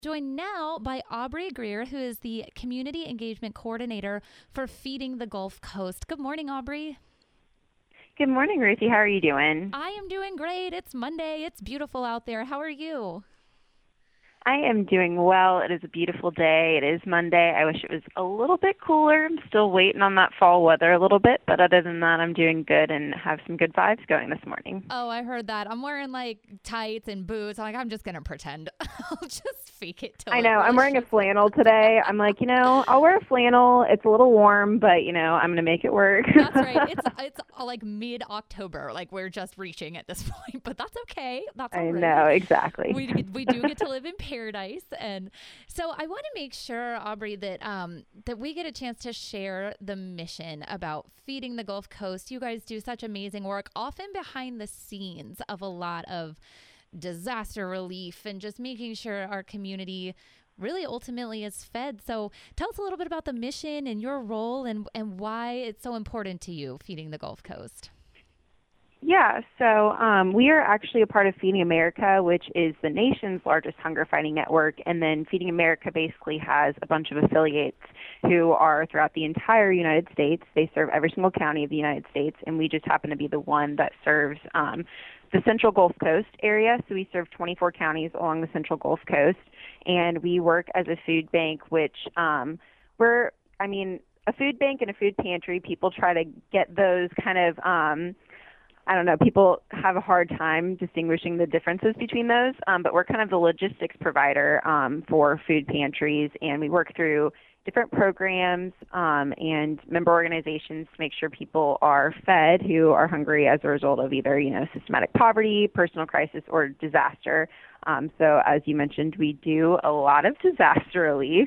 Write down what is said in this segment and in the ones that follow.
Joined now by Aubrey Greer, who is the Community Engagement Coordinator for Feeding the Gulf Coast. Good morning, Aubrey. Good morning, Ruthie. How are you doing? I am doing great. It's Monday. It's beautiful out there. How are you? I am doing well. It is a beautiful day. It is Monday. I wish it was a little bit cooler. I'm still waiting on that fall weather a little bit, but other than that, I'm doing good and have some good vibes going this morning. Oh, I heard that. I'm wearing like tights and boots. I'm just going to pretend. I'll just fake it till I it know. I'm really wearing a shows flannel up. today. I'm like, I'll wear a flannel. It's a little warm, but, I'm going to make it work. That's right. It's like mid-October. Like we're just reaching at this point, but that's okay. That's all I right. know, exactly. We do get to live in paradise, and so I want to make sure, Aubrey, that we get a chance to share the mission about feeding the Gulf Coast. You guys do such amazing work, often behind the scenes of a lot of disaster relief and just making sure our community really ultimately is fed. So tell us a little bit about the mission and your role and why it's so important to you feeding the Gulf Coast. Yeah, so we are actually a part of Feeding America, which is the nation's largest hunger fighting network. And then Feeding America basically has a bunch of affiliates who are throughout the entire United States. They serve every single county of the United States, and we just happen to be the one that serves the Central Gulf Coast area. So we serve 24 counties along the Central Gulf Coast, and we work as a food bank, which a food bank and a food pantry, people try to get those kind of I don't know, people have a hard time distinguishing the differences between those, but we're kind of the logistics provider for food pantries, and we work through different programs and member organizations to make sure people are fed who are hungry as a result of either, systematic poverty, personal crisis, or disaster. So as you mentioned, we do a lot of disaster relief.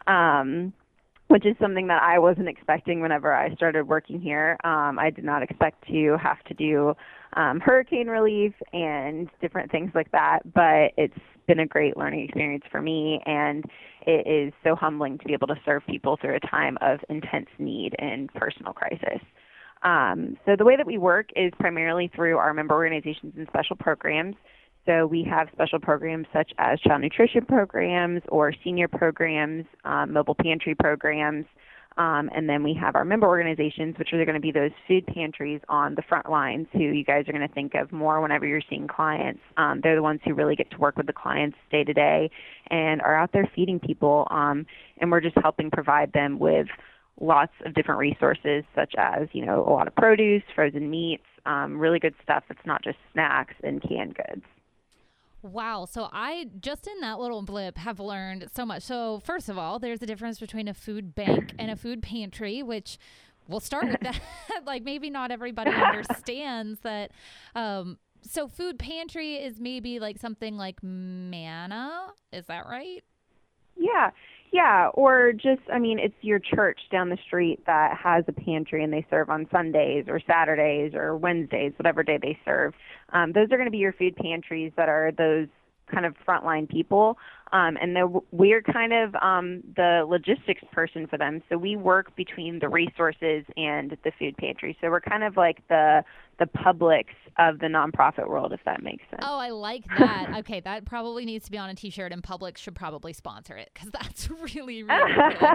Which is something that I wasn't expecting whenever I started working here. I did not expect to have to do hurricane relief and different things like that, but it's been a great learning experience for me, and it is so humbling to be able to serve people through a time of intense need and personal crisis. So the way that we work is primarily through our member organizations and special programs. So we have special programs such as child nutrition programs or senior programs, mobile pantry programs, and then we have our member organizations, which are going to be those food pantries on the front lines who you guys are going to think of more whenever you're seeing clients. They're the ones who really get to work with the clients day to day and are out there feeding people, and we're just helping provide them with lots of different resources such as, a lot of produce, frozen meats, really good stuff that's not just snacks and canned goods. Wow. So I just in that little blip have learned so much. So first of all, there's a difference between a food bank and a food pantry, which we'll start with that. Like maybe not everybody understands that. So food pantry is maybe like something like manna. Is that right? Yeah, yeah, or just, it's your church down the street that has a pantry and they serve on Sundays or Saturdays or Wednesdays, whatever day they serve. Those are going to be your food pantries that are those kind of frontline people, and we're kind of the logistics person for them. So we work between the resources and the food pantry. So we're kind of like the Publix of the nonprofit world, if that makes sense. Oh, I like that. Okay, that probably needs to be on a t-shirt, and Publix should probably sponsor it because that's really, really good.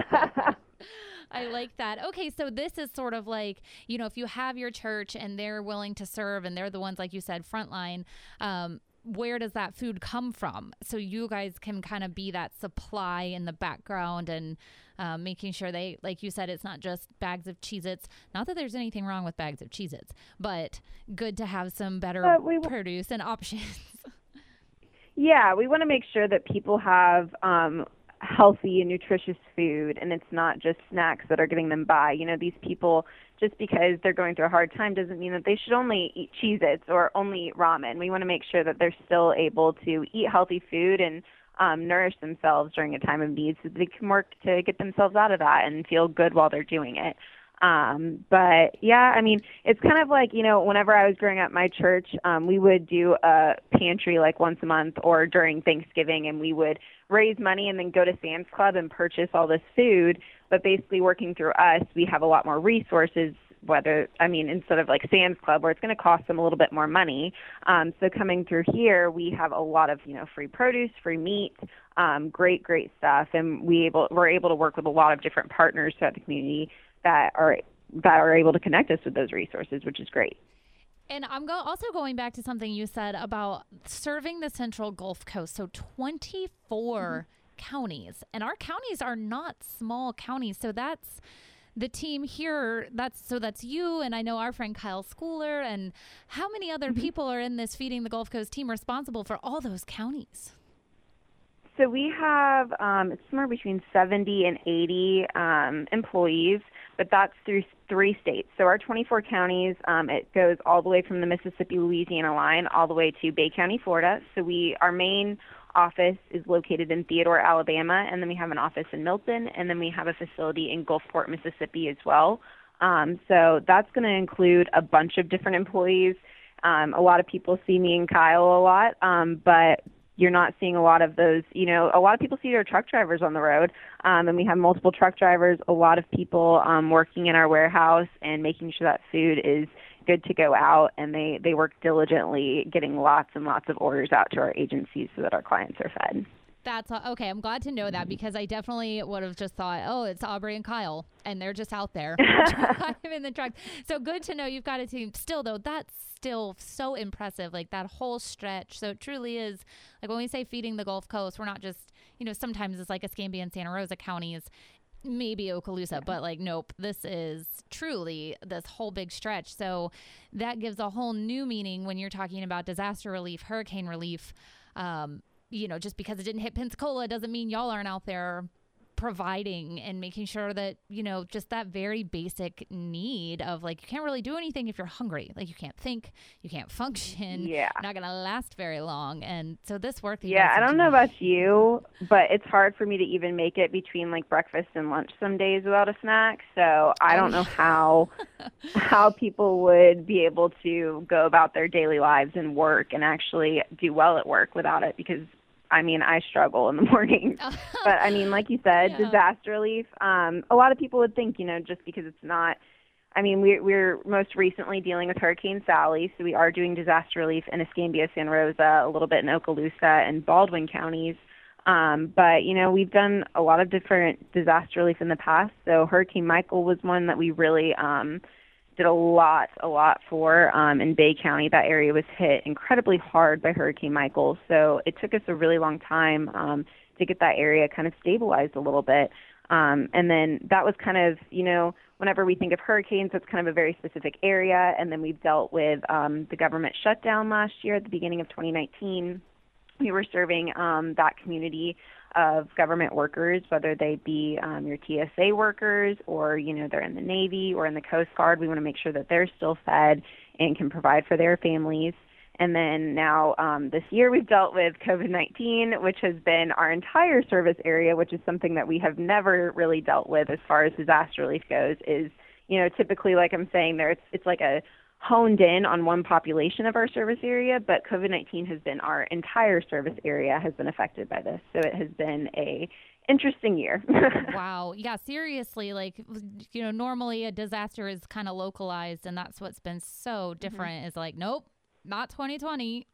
I like that. Okay, so this is sort of like, if you have your church and they're willing to serve and they're the ones, like you said, frontline, where does that food come from? So you guys can kind of be that supply in the background and making sure they, like you said, it's not just bags of Cheez-Its. Not that there's anything wrong with bags of Cheez-Its, but good to have some better produce and options. Yeah, we want to make sure that people have healthy and nutritious food, and it's not just snacks that are getting them by. These people, just because they're going through a hard time doesn't mean that they should only eat Cheez-Its or only eat ramen. We want to make sure that they're still able to eat healthy food and nourish themselves during a time of need so that they can work to get themselves out of that and feel good while they're doing it. But yeah, it's kind of like, whenever I was growing up, my church, we would do a pantry like once a month or during Thanksgiving, and we would raise money and then go to Sam's Club and purchase all this food. But basically working through us, we have a lot more resources instead of like Sam's Club where it's going to cost them a little bit more money. So coming through here, we have a lot of, free produce, free meat, great stuff. And we're able to work with a lot of different partners throughout the community that are able to connect us with those resources, which is great. And I'm also going back to something you said about serving the Central Gulf Coast. So 24 counties, and our counties are not small counties. So that's the team here. That's you, and I know our friend Kyle Schooler. And how many other people are in this Feeding the Gulf Coast team responsible for all those counties? So we have it's somewhere between 70 and 80 employees, but that's through 3 states. So our 24 counties, it goes all the way from the Mississippi-Louisiana line all the way to Bay County, Florida. So our main office is located in Theodore, Alabama, and then we have an office in Milton, and then we have a facility in Gulfport, Mississippi as well. So that's going to include a bunch of different employees. A lot of people see me and Kyle a lot, but you're not seeing a lot of those, a lot of people see their truck drivers on the road, and we have multiple truck drivers, a lot of people working in our warehouse and making sure that food is good to go out, and they work diligently getting lots and lots of orders out to our agencies so that our clients are fed. That's okay. I'm glad to know that, because I definitely would have just thought, oh, it's Aubrey and Kyle, and they're just out there driving in the truck. So good to know you've got a team. Still, though, that's still so impressive, like that whole stretch. So it truly is, like when we say Feeding the Gulf Coast, we're not just, sometimes it's like Escambia and Santa Rosa counties, maybe Okaloosa, but like, nope, this is truly this whole big stretch. So that gives a whole new meaning when you're talking about disaster relief, hurricane relief. Just because it didn't hit Pensacola doesn't mean y'all aren't out there providing and making sure that, just that very basic need of like, you can't really do anything if you're hungry. Like you can't think, you can't function. Yeah. Not going to last very long. And so this work. I don't know about you, but it's hard for me to even make it between like breakfast and lunch some days without a snack. So I don't know how people would be able to go about their daily lives and work and actually do well at work without it, because I struggle in the morning. But like you said, disaster relief, a lot of people would think, just because it's not, we're most recently dealing with Hurricane Sally, so we are doing disaster relief in Escambia, Santa Rosa, a little bit in Okaloosa and Baldwin counties. But, we've done a lot of different disaster relief in the past. So Hurricane Michael was one that we really did a lot for in Bay County. That area was hit incredibly hard by Hurricane Michael. So it took us a really long time to get that area kind of stabilized a little bit. And then that was kind of, whenever we think of hurricanes, that's kind of a very specific area. And then we've dealt with the government shutdown last year at the beginning of 2019. We were serving that community of government workers, whether they be your TSA workers or, they're in the Navy or in the Coast Guard. We want to make sure that they're still fed and can provide for their families. And then now this year we've dealt with COVID-19, which has been our entire service area, which is something that we have never really dealt with as far as disaster relief goes, is, typically, like I'm saying there, it's like a honed in on one population of our service area, but COVID-19 has been our entire service area has been affected by this. So it has been a interesting year. Wow. Yeah, seriously. Like, normally a disaster is kind of localized, and that's what's been so different is like, nope, not 2020.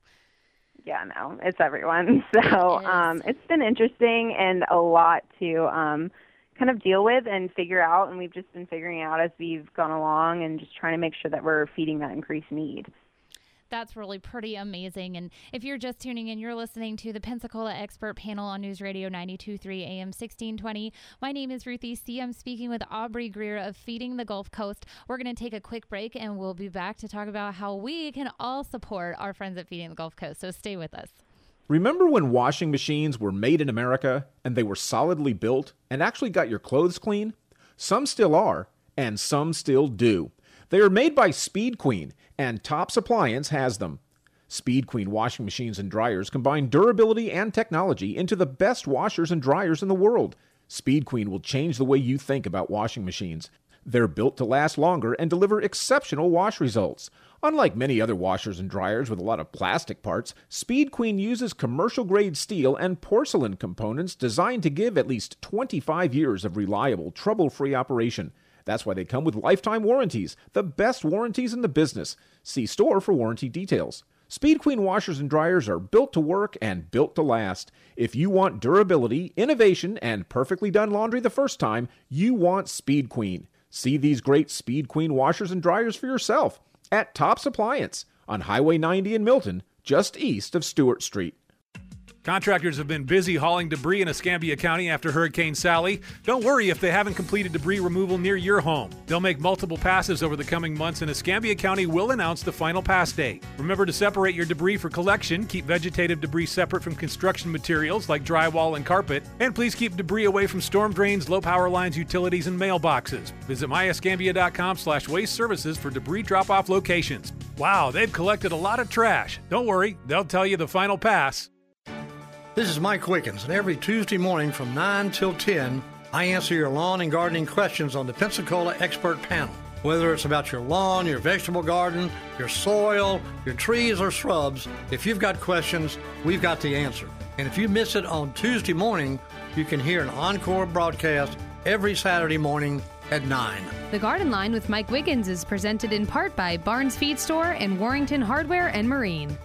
Yeah, no, it's everyone. So it's been interesting and a lot to kind of deal with and figure out, and we've just been figuring out as we've gone along and just trying to make sure that we're feeding that increased need. That's really pretty amazing. And if you're just tuning in, you're listening to the Pensacola Expert Panel on News Radio 92.3 AM 1620. My name is Ruthie C. I'm speaking with Aubrey Greer of Feeding the Gulf Coast. We're going to take a quick break, and we'll be back to talk about how we can all support our friends at Feeding the Gulf Coast. So stay with us. Remember when washing machines were made in America and they were solidly built and actually got your clothes clean? Some still are, and some still do. They are made by Speed Queen, and Tops Appliance has them. Speed Queen washing machines and dryers combine durability and technology into the best washers and dryers in the world. Speed Queen will change the way you think about washing machines. They're built to last longer and deliver exceptional wash results. Unlike many other washers and dryers with a lot of plastic parts, Speed Queen uses commercial-grade steel and porcelain components designed to give at least 25 years of reliable, trouble-free operation. That's why they come with lifetime warranties, the best warranties in the business. See store for warranty details. Speed Queen washers and dryers are built to work and built to last. If you want durability, innovation, and perfectly done laundry the first time, you want Speed Queen. See these great Speed Queen washers and dryers for yourself at Tops Appliance on Highway 90 in Milton, just east of Stewart Street. Contractors have been busy hauling debris in Escambia County after Hurricane Sally. Don't worry if they haven't completed debris removal near your home. They'll make multiple passes over the coming months, and Escambia County will announce the final pass date. Remember to separate your debris for collection. Keep vegetative debris separate from construction materials like drywall and carpet. And please keep debris away from storm drains, low power lines, utilities, and mailboxes. Visit myescambia.com/waste services for debris drop-off locations. Wow, they've collected a lot of trash. Don't worry, they'll tell you the final pass. This is Mike Wickens, and every Tuesday morning from 9 till 10, I answer your lawn and gardening questions on the Pensacola Expert Panel. Whether it's about your lawn, your vegetable garden, your soil, your trees or shrubs, if you've got questions, we've got the answer. And if you miss it on Tuesday morning, you can hear an encore broadcast every Saturday morning at 9. The Garden Line with Mike Wiggins is presented in part by Barnes Feed Store and Warrington Hardware and Marine.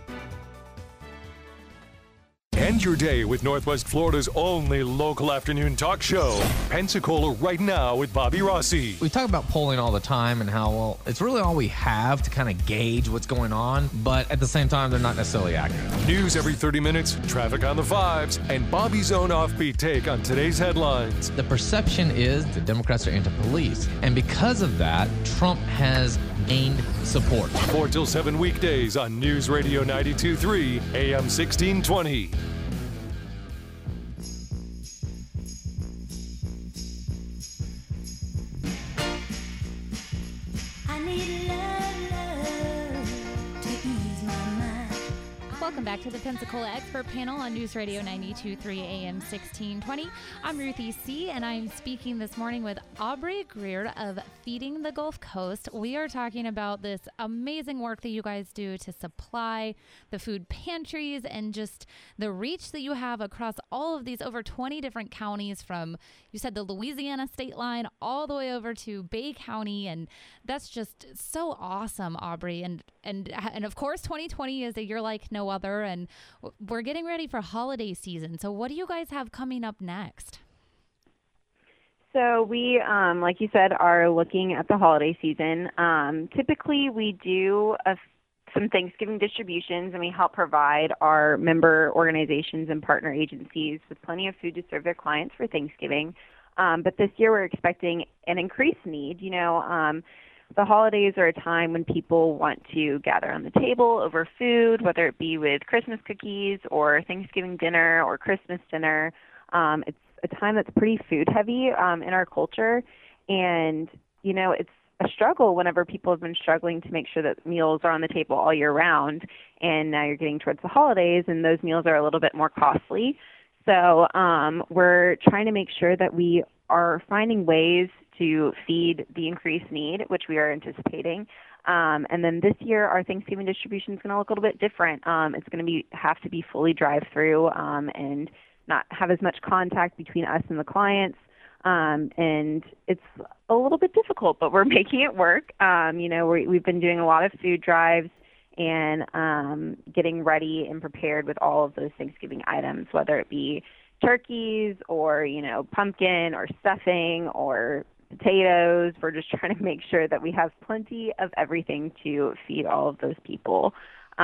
End your day with Northwest Florida's only local afternoon talk show, Pensacola Right Now with Bobby Rossi. We talk about polling all the time and how, well, it's really all we have to kind of gauge what's going on, but at the same time, they're not necessarily accurate. News every 30 minutes, traffic on the fives, and Bobby's own offbeat take on today's headlines. The perception is the Democrats are anti-police, and because of that, Trump has gained support. 4 till 7 weekdays on News Radio 92.3, AM 1620. Welcome back to the Pensacola Expert Panel on News Radio 92.3 AM 1620. I'm Ruthie C., and I'm speaking this morning with Aubrey Greer of Feeding the Gulf Coast. We are talking about this amazing work that you guys do to supply the food pantries and just the reach that you have across all of these over 20 different counties, from, you said, the Louisiana state line all the way over to Bay County, and that's just so awesome, Aubrey. And of course, 2020 is a year like no other, and we're getting ready for holiday season. So what do you guys have coming up next? So we, like you said, are looking at the holiday season. Typically, we do some Thanksgiving distributions, and we help provide our member organizations and partner agencies with plenty of food to serve their clients for Thanksgiving. But this year, we're expecting an increased need. The holidays are a time when people want to gather on the table over food, whether it be with Christmas cookies or Thanksgiving dinner or Christmas dinner. It's a time that's pretty food heavy in our culture. And, it's a struggle whenever people have been struggling to make sure that meals are on the table all year round. And now you're getting towards the holidays, and those meals are a little bit more costly. So we're trying to make sure that we are finding ways to feed the increased need, which we are anticipating. And then this year, our Thanksgiving distribution is going to look a little bit different. It's going to have to be fully drive-through and not have as much contact between us and the clients. And it's a little bit difficult, but we're making it work. We've been doing a lot of food drives and getting ready and prepared with all of those Thanksgiving items, whether it be turkeys or, pumpkin or stuffing or potatoes. We're just trying to make sure that we have plenty of everything to feed all of those people.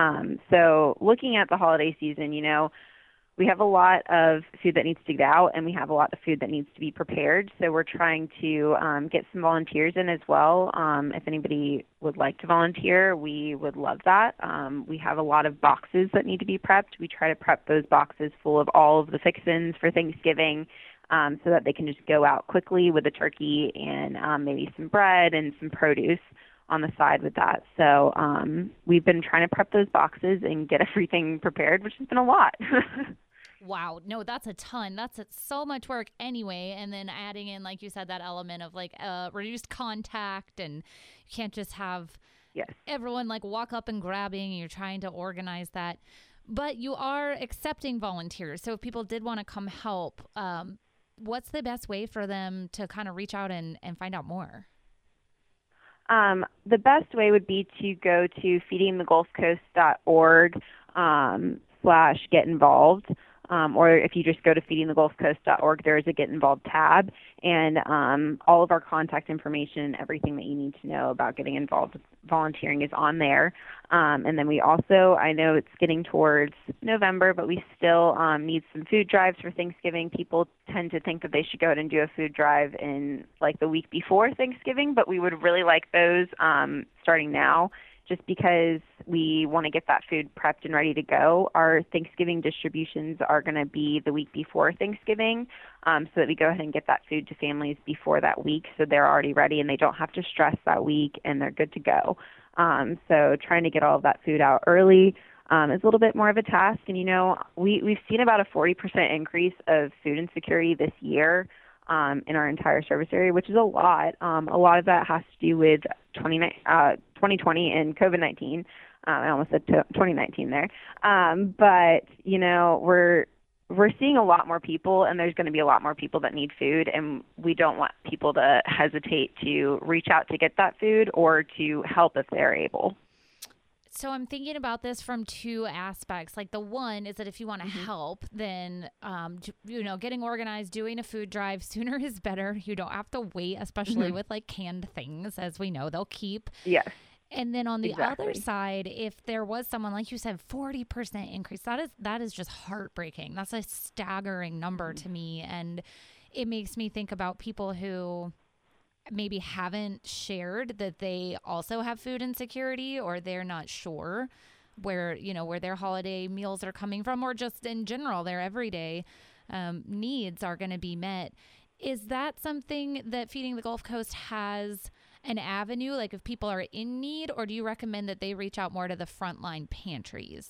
So looking at the holiday season, we have a lot of food that needs to get out, and we have a lot of food that needs to be prepared. So we're trying to get some volunteers in as well. If anybody would like to volunteer, we would love that. We have a lot of boxes that need to be prepped. We try to prep those boxes full of all of the fixins for Thanksgiving, so that they can just go out quickly with a turkey and maybe some bread and some produce on the side with that. So we've been trying to prep those boxes and get everything prepared, which has been a lot. Wow. No, that's a ton. That's so much work anyway. And then adding in, like you said, that element of reduced contact, and you can't just have everyone walk up and grabbing, and you're trying to organize that. But you are accepting volunteers. So if people did want to come help, what's the best way for them to kind of reach out and find out more? The best way would be to go to feedingthegulfcoast.org /get involved. Or if you just go to feedingthegulfcoast.org, there is a Get Involved tab, and all of our contact information, everything that you need to know about getting involved with volunteering is on there. And then we also, I know it's getting towards November, but we still need some food drives for Thanksgiving. People tend to think that they should go out and do a food drive in like the week before Thanksgiving, but we would really like those starting now, just because we want to get that food prepped and ready to go. Our Thanksgiving distributions are going to be the week before Thanksgiving, so that we go ahead and get that food to families before that week so they're already ready and they don't have to stress that week and they're good to go. So trying to get all of that food out early is a little bit more of a task. And, we've seen about a 40% increase of food insecurity this year in our entire service area, which is a lot. A lot of that has to do with 2020 and COVID-19. I almost said 2019 there. But, we're seeing a lot more people, and there's going to be a lot more people that need food, and we don't want people to hesitate to reach out to get that food or to help if they're able. So I'm thinking about this from two aspects. Like the one is that if you want to help, then, getting organized, doing a food drive sooner is better. You don't have to wait, especially with like canned things, as we know they'll keep. Yes. And then on the other side, if there was someone, like you said, 40% increase, that is just heartbreaking. That's a staggering number to me. And it makes me think about people who maybe haven't shared that they also have food insecurity, or they're not sure where their holiday meals are coming from, or just in general, their everyday needs are going to be met. Is that something that Feeding the Gulf Coast has an avenue, like if people are in need, or do you recommend that they reach out more to the frontline pantries?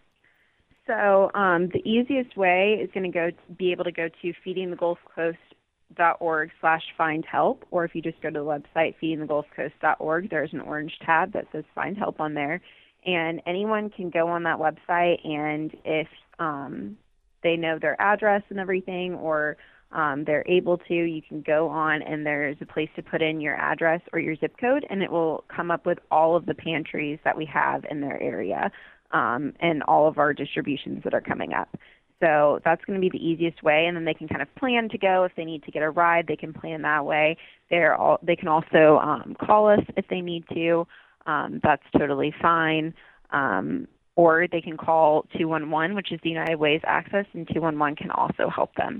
So the easiest way is going to be able to go to feedingthegulfcoast.org /find help, or if you just go to the website feedingthegulfcoast.org, there's an orange tab that says find help on there, and anyone can go on that website, and if they know their address and everything, or they're able to, you can go on and there's a place to put in your address or your zip code, and it will come up with all of the pantries that we have in their area and all of our distributions that are coming up. So that's going to be the easiest way, and then they can kind of plan to go. If they need to get a ride, they can plan that way. They can also call us if they need to. That's totally fine. Or they can call 211, which is the United Way's access, and 211 can also help them.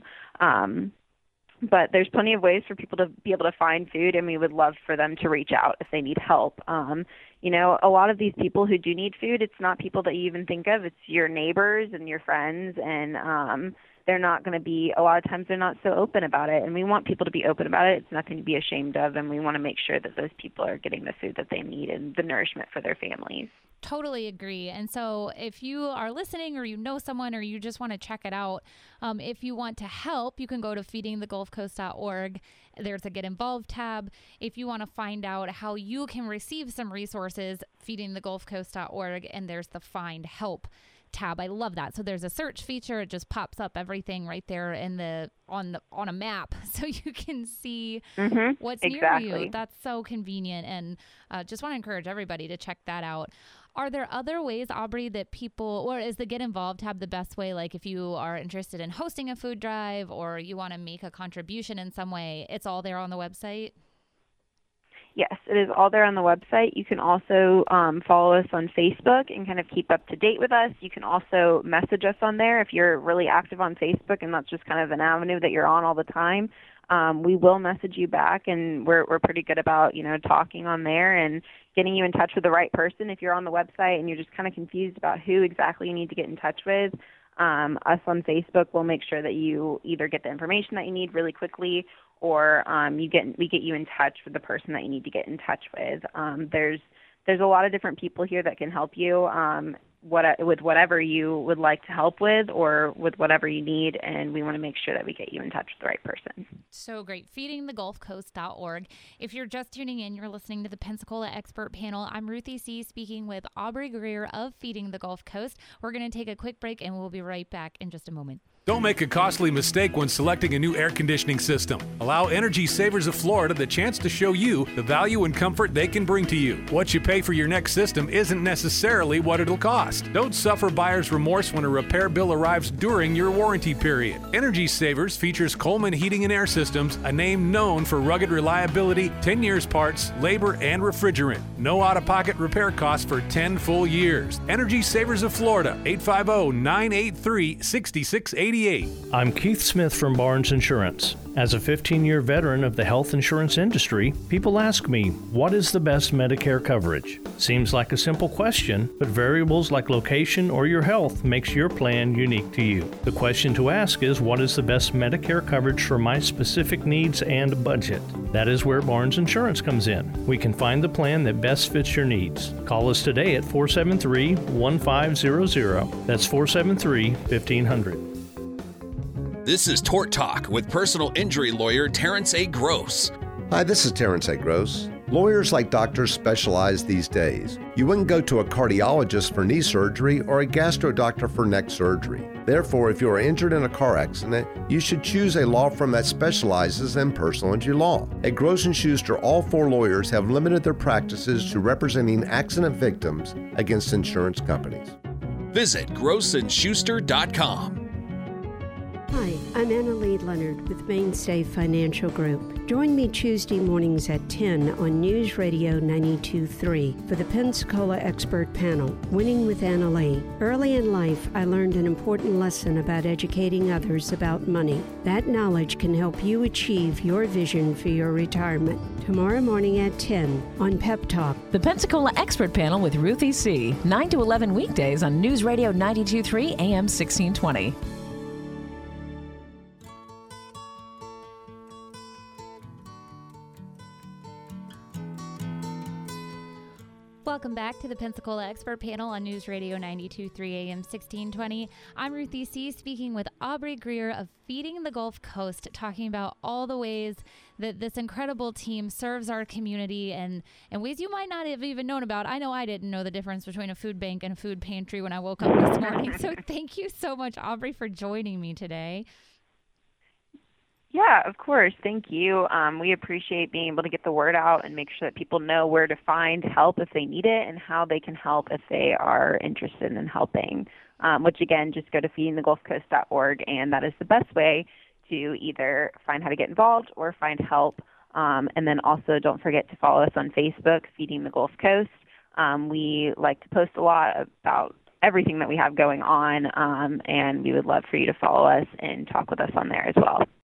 But there's plenty of ways for people to be able to find food, and we would love for them to reach out if they need help. A lot of these people who do need food, it's not people that you even think of. It's your neighbors and your friends, and they're not going to be, a lot of times they're not so open about it, and we want people to be open about it. It's nothing to be ashamed of, and we want to make sure that those people are getting the food that they need and the nourishment for their families. Totally agree. And so if you are listening, or you know someone, or you just want to check it out, if you want to help, you can go to feedingthegulfcoast.org. There's a Get Involved tab. If you want to find out how you can receive some resources, feedingthegulfcoast.org, and there's the Find Help tab. I love that. So there's a search feature. It just pops up everything right there on a map, so you can see what's near you. That's so convenient, and just want to encourage everybody to check that out. Are there other ways, Aubrey, that people, or is the Get Involved tab the best way? Like if you are interested in hosting a food drive, or you want to make a contribution in some way, it's all there on the website? Yes, it is all there on the website. You can also follow us on Facebook and kind of keep up to date with us. You can also message us on there if you're really active on Facebook, and that's just kind of an avenue that you're on all the time. We will message you back, and we're pretty good about, talking on there and getting you in touch with the right person. If you're on the website and you're just kind of confused about who exactly you need to get in touch with, us on Facebook will make sure that you either get the information that you need really quickly, or we get you in touch with the person that you need to get in touch with. There's a lot of different people here that can help you with whatever you would like to help with, or with whatever you need, and we want to make sure that we get you in touch with the right person. So great. Feedingthegulfcoast.org. If you're just tuning in, you're listening to the Pensacola Expert Panel. I'm Ruthie C. speaking with Aubrey Greer of Feeding the Gulf Coast. We're going to take a quick break, and we'll be right back in just a moment. Don't make a costly mistake when selecting a new air conditioning system. Allow Energy Savers of Florida the chance to show you the value and comfort they can bring to you. What you pay for your next system isn't necessarily what it'll cost. Don't suffer buyer's remorse when a repair bill arrives during your warranty period. Energy Savers features Coleman Heating and Air Systems, a name known for rugged reliability, 10 years parts, labor, and refrigerant. No out-of-pocket repair costs for 10 full years. Energy Savers of Florida, 850-983-6688. I'm Keith Smith from Barnes Insurance. As a 15-year veteran of the health insurance industry, people ask me, what is the best Medicare coverage? Seems like a simple question, but variables like location or your health makes your plan unique to you. The question to ask is, what is the best Medicare coverage for my specific needs and budget? That is where Barnes Insurance comes in. We can find the plan that best fits your needs. Call us today at 473-1500. That's 473-1500. This is Tort Talk with personal injury lawyer Terrence A. Gross. Hi, this is Terrence A. Gross. Lawyers like doctors specialize these days. You wouldn't go to a cardiologist for knee surgery or a gastro doctor for neck surgery. Therefore, if you are injured in a car accident, you should choose a law firm that specializes in personal injury law. At Gross & Schuster, all 4 lawyers have limited their practices to representing accident victims against insurance companies. Visit grossandschuster.com. Hi, I'm Annalee Leonard with Mainstay Financial Group. Join me Tuesday mornings at 10 on News Radio 92.3 for the Pensacola Expert Panel, Winning with Annalee. Early in life, I learned an important lesson about educating others about money. That knowledge can help you achieve your vision for your retirement. Tomorrow morning at 10 on Pep Talk. The Pensacola Expert Panel with Ruthie C., 9 to 11 weekdays on News Radio 92.3 AM 1620. Welcome back to the Pensacola Expert Panel on News Radio 92.3 AM 1620. I'm Ruthie C., speaking with Aubrey Greer of Feeding the Gulf Coast, talking about all the ways that this incredible team serves our community and ways you might not have even known about. I know I didn't know the difference between a food bank and a food pantry when I woke up this morning. So thank you so much, Aubrey, for joining me today. Yeah, of course. Thank you. We appreciate being able to get the word out and make sure that people know where to find help if they need it and how they can help if they are interested in helping, which, again, just go to feedingthegulfcoast.org, and that is the best way to either find how to get involved or find help. And then also don't forget to follow us on Facebook, Feeding the Gulf Coast. We like to post a lot about everything that we have going on, and we would love for you to follow us and talk with us on there as well.